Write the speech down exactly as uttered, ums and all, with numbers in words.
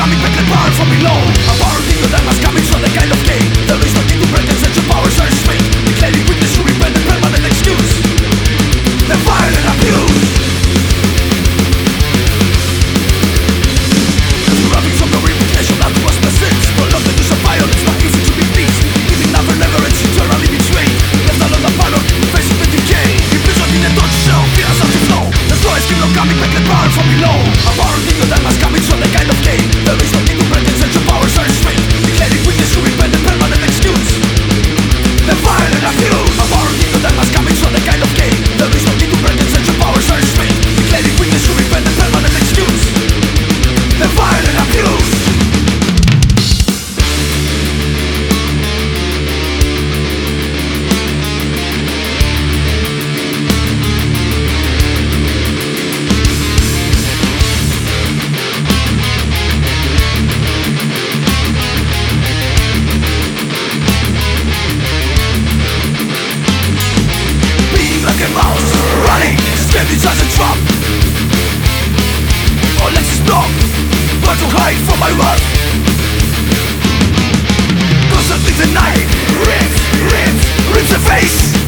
coming back the power from below. A power bigger than us coming from the kind of game. There is no need to pretend that your powers are straight. Declaring weakness to repent the permanent excuse. The violent abuse. As we're running from the reputation that was persists. Prolonged the use of violence, not easy to be pleased. Giving never never ends, eternally betrayed. Left alone the power, facing the decay. Imprisoned in a torture cell, fear us out to flow. The slowest keep on coming back the power from below. A power bigger than us coming from the kind of game. There is no need to pretend that your powers are straight. Declaring weakness to repent the permanent excuse. The violent abuse. A power bigger than us coming from the kind of game. There is no need to pretend that your powers are straight. Declaring weakness to repent the permanent excuse. The violent abuse. Running, scared inside the trap. All legs is blocked, but to hide from my wrath. Constantly the night rips, rips, rips the face.